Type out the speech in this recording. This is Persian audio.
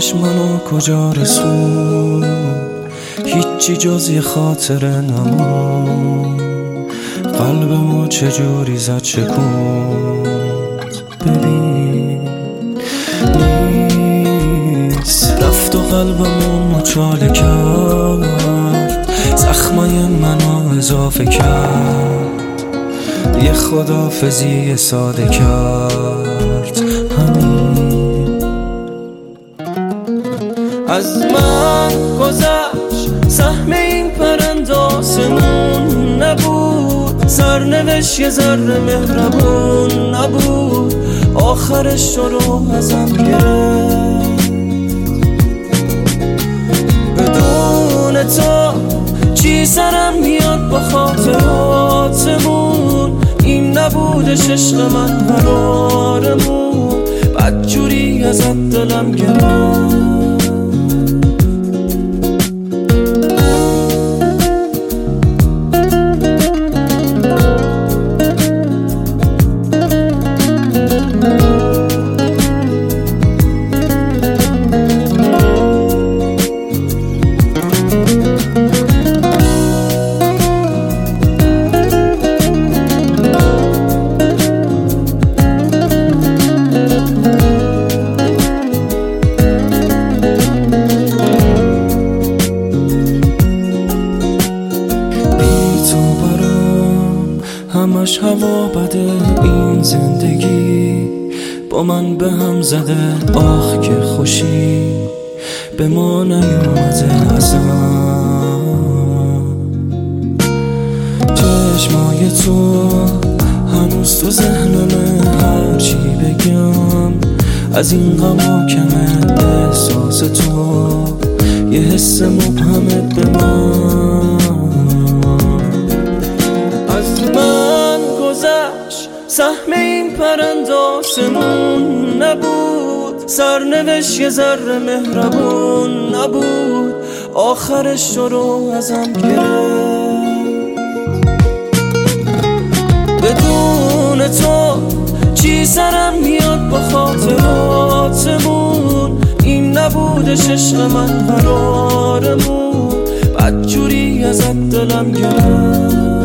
داشت منو کجا رسون، هیچی جز یه خاطره نمون. قلبمو چجوری زد شکوند، ببین نیست. رفت و قلبمو مچاله کرد، زخمای منو اضافه کرد. یه خداحافظی ساده کرد، همین. از من گذشت سهم این پرنده آسمون نبود، سرنوشت یه ذره مهربون نبود. آخرش رو ازم گرفت. بدون تو چی سرم میاد با خاطراتمون. این نبودش عشق من قرارمون، بدجوری ازت دلم گرفت. همش هوا بده این زندگی، با من به هم زده. آخ که خوشی به ما نیومده ازم. چشمای تو هنوز تو ذهنمه، هرچی بگم از این غم کمه. احساس تو یه حس مبهمه به من. از من گذشت سهم این پرنده آسمون نبود، سرنوشت یه ذره مهربون نبود. آخرش رو ازم گرفت. بدون تو چی سرم میاد با خاطراتمون. این نبودش عشق من قرارمون، بدجوری ازت دلم گرفت.